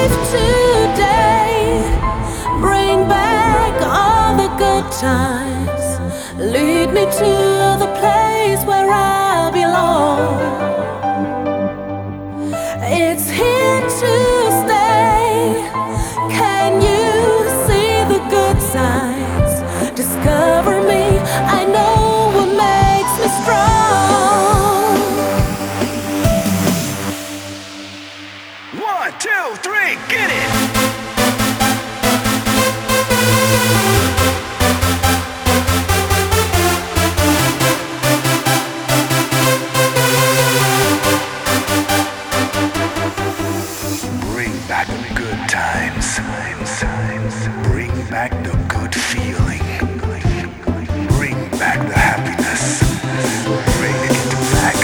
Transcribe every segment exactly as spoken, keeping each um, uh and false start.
leave today, bring back all the good times. Lead me to the place where I belong. It's here to stay. Can you see the good signs? Discover me, I know what makes me strong. One, two, three, get it! Bring back the good times. Bring back the good feeling. Bring back the happiness. Bring it back.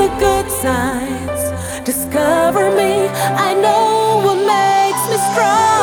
Discover me, I know what makes me strong.